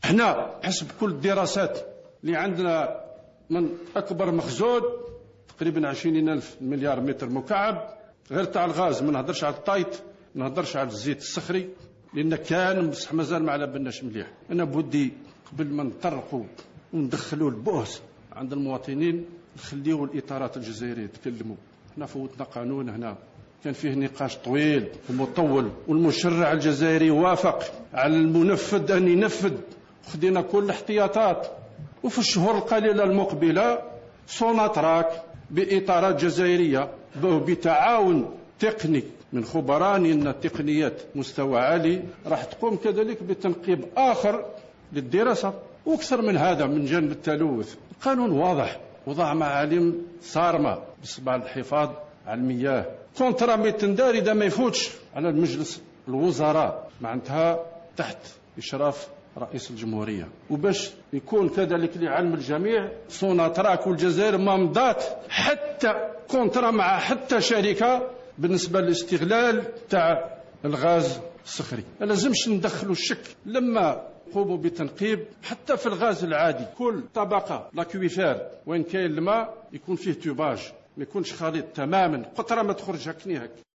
احنا حسب كل الدراسات اللي عندنا من أكبر مخزون تقريبا 20,000 مليار متر مكعب غير تاع الغاز. ما نهضرش على الطايت، ما نهضرش على الزيت الصخري لأن كان بصح مازال ما على بالناش مليح. أنا بودي قبل ما نطرقوا وندخلوا البؤس عند المواطنين نخليوا الإطارات الجزائرية يتكلموا. احنا فوتنا قانون هنا كان فيه نقاش طويل ومطول، والمشرع الجزائري وافق على المنفذ أن ينفذ، خدينا كل الاحتياطات. وفي الشهور القليلة المقبلة سوناتراك بإطارات جزائرية بتعاون تقني من خبراء لأن التقنيات مستوى عالي راح تقوم كذلك بتنقيب آخر للدراسة. وأكثر من هذا من جانب التلوث القانون واضح وضع معالم صارمة بالنسبة للحفاظ على المياه. كونترا ميتندار إذا ما يفوتش على المجلس الوزراء معناتها تحت إشراف رئيس الجمهورية. وباش يكون كذلك لعلم الجميع سوناتراك والجزائر ما مضات حتى كونترا مع حتى شركة بالنسبة للاستغلال تاع الغاز الصخري. ما لازمش ندخلوا الشك لما قوموا بتنقيب حتى في الغاز العادي. كل طبقة لاكويفير وين كاين الماء يكون فيه توباج، ما يكونش خليط تماما، قطرة ما تخرج هكني هك.